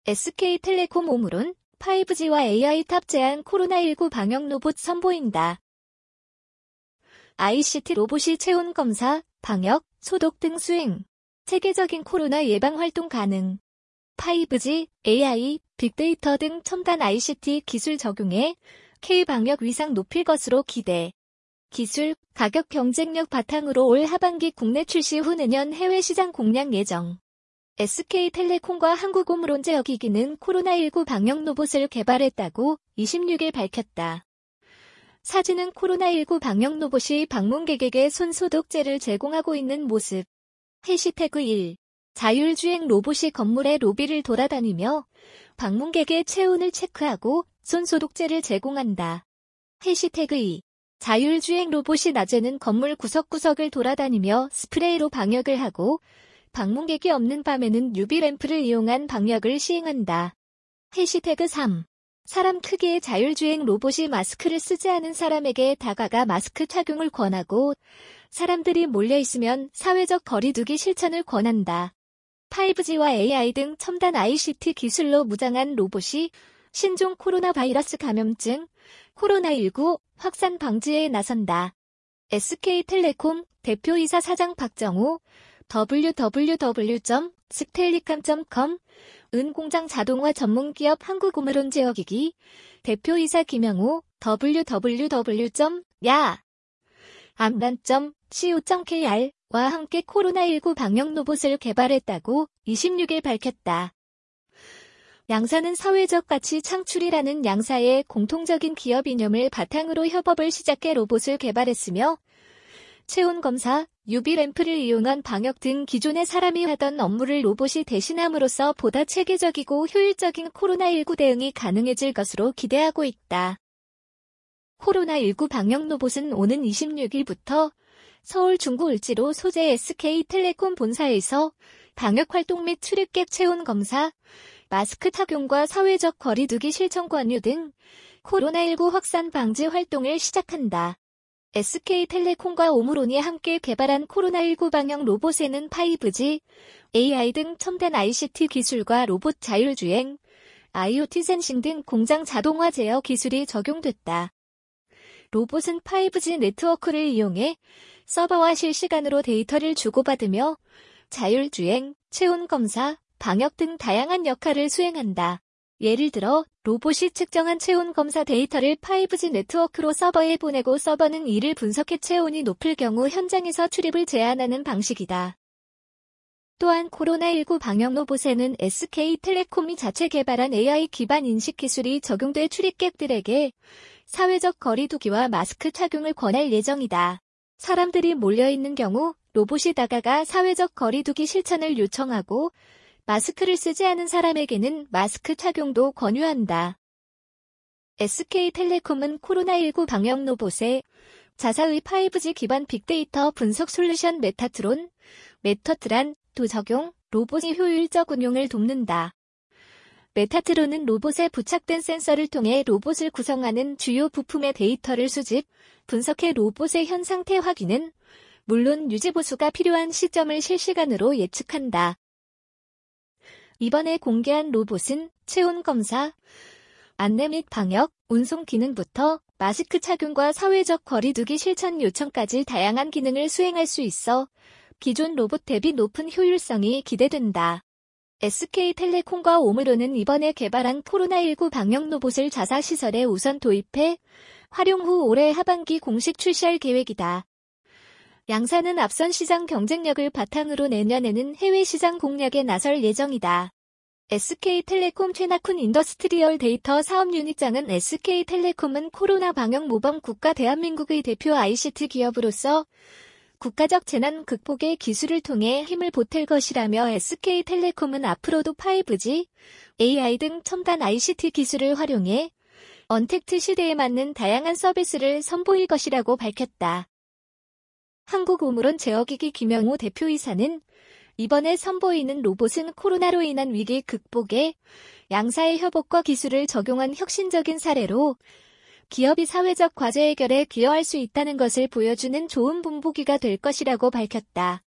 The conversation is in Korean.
SK텔레콤 오므론 5G와 AI 탑재한 코로나19 방역 로봇 선보인다. ICT 로봇이 체온 검사, 방역, 소독 등 수행. 체계적인 코로나 예방 활동 가능. 5G, AI, 빅데이터 등 첨단 ICT 기술 적용해 K-방역 위상 높일 것으로 기대. 기술, 가격 경쟁력 바탕으로 올 하반기 국내 출시 후 내년 해외 시장 공략 예정. SK텔레콤과 한국오므론제어기기는 코로나19 방역 로봇을 개발했다고 26일 밝혔다. 사진은 코로나19 방역 로봇이 방문객에게 손소독제를 제공하고 있는 모습. 해시태그 1. 자율주행 로봇이 건물의 로비를 돌아다니며 방문객의 체온을 체크하고 손소독제를 제공한다. 해시태그 2. 자율주행 로봇이 낮에는 건물 구석구석을 돌아다니며 스프레이로 방역을 하고 방문객이 없는 밤에는 UV 램프를 이용한 방역을 시행한다. 해시태그 3. 사람 크기의 자율주행 로봇이 마스크를 쓰지 않은 사람에게 다가가 마스크 착용을 권하고 사람들이 몰려있으면 사회적 거리두기 실천을 권한다. 5G와 AI 등 첨단 ICT 기술로 무장한 로봇이 신종 코로나 바이러스 감염증, 코로나19 확산 방지에 나선다. SK텔레콤 대표이사 사장 박정호 www.sktellicom.com 은공장 자동화 전문기업 한국오므론제어기기 대표이사 김영호 www.ya.amran.co.kr와 함께 코로나19 방역 로봇을 개발했다고 26일 밝혔다. 양사는 사회적 가치 창출이라는 양사의 공통적인 기업 이념을 바탕으로 협업을 시작해 로봇을 개발했으며 체온 검사, UV 램프를 이용한 방역 등 기존의 사람이 하던 업무를 로봇이 대신함으로써 보다 체계적이고 효율적인 코로나19 대응이 가능해질 것으로 기대하고 있다. 코로나19 방역 로봇은 오는 26일부터 서울 중구 을지로 소재 SK텔레콤 본사에서 방역 활동 및 출입객 체온 검사, 마스크 착용과 사회적 거리두기 실천 관유 등 코로나19 확산 방지 활동을 시작한다. SK텔레콤과 오므론이 함께 개발한 코로나19 방역 로봇에는 5G, AI 등 첨단 ICT 기술과 로봇 자율주행, IoT 센싱 등 공장 자동화 제어 기술이 적용됐다. 로봇은 5G 네트워크를 이용해 서버와 실시간으로 데이터를 주고받으며 자율주행, 체온 검사, 방역 등 다양한 역할을 수행한다. 예를 들어 로봇이 측정한 체온 검사 데이터를 5G 네트워크로 서버에 보내고 서버는 이를 분석해 체온이 높을 경우 현장에서 출입을 제한하는 방식이다. 또한 코로나19 방역 로봇에는 SK텔레콤이 자체 개발한 AI 기반 인식 기술이 적용돼 출입객들에게 사회적 거리두기와 마스크 착용을 권할 예정이다. 사람들이 몰려있는 경우 로봇이 다가가 사회적 거리두기 실천을 요청하고 마스크를 쓰지 않은 사람에게는 마스크 착용도 권유한다. SK텔레콤은 코로나19 방역 로봇에 자사의 5G 기반 빅데이터 분석 솔루션 메타트론도 적용, 로봇의 효율적 운용을 돕는다. 메타트론은 로봇에 부착된 센서를 통해 로봇을 구성하는 주요 부품의 데이터를 수집, 분석해 로봇의 현 상태 확인은 물론 유지보수가 필요한 시점을 실시간으로 예측한다. 이번에 공개한 로봇은 체온 검사, 안내 및 방역, 운송 기능부터 마스크 착용과 사회적 거리두기 실천 요청까지 다양한 기능을 수행할 수 있어 기존 로봇 대비 높은 효율성이 기대된다. SK텔레콤과 오므론은 이번에 개발한 코로나19 방역 로봇을 자사시설에 우선 도입해 활용 후 올해 하반기 공식 출시할 계획이다. 양사는 앞선 시장 경쟁력을 바탕으로 내년에는 해외 시장 공략에 나설 예정이다. SK텔레콤 최낙훈 인더스트리얼 데이터 사업 유닛장은 SK텔레콤은 코로나 방역 모범 국가 대한민국의 대표 ICT 기업으로서 국가적 재난 극복의 기술을 통해 힘을 보탤 것이라며 SK텔레콤은 앞으로도 5G, AI 등 첨단 ICT 기술을 활용해 언택트 시대에 맞는 다양한 서비스를 선보일 것이라고 밝혔다. 한국오므론제어기기 김영호 대표이사는 이번에 선보이는 로봇은 코로나로 인한 위기 극복에 양사의 협업과 기술을 적용한 혁신적인 사례로 기업이 사회적 과제 해결에 기여할 수 있다는 것을 보여주는 좋은 본보기가 될 것이라고 밝혔다.